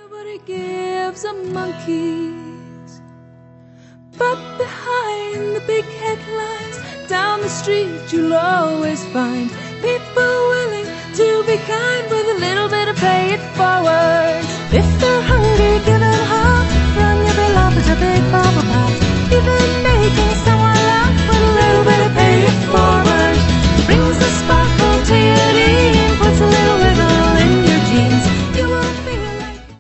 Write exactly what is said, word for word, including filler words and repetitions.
Nobody gives a monkeys, but behind the big headlines, down the street you'll always find people willing to be kind with a little bit of pay it forward.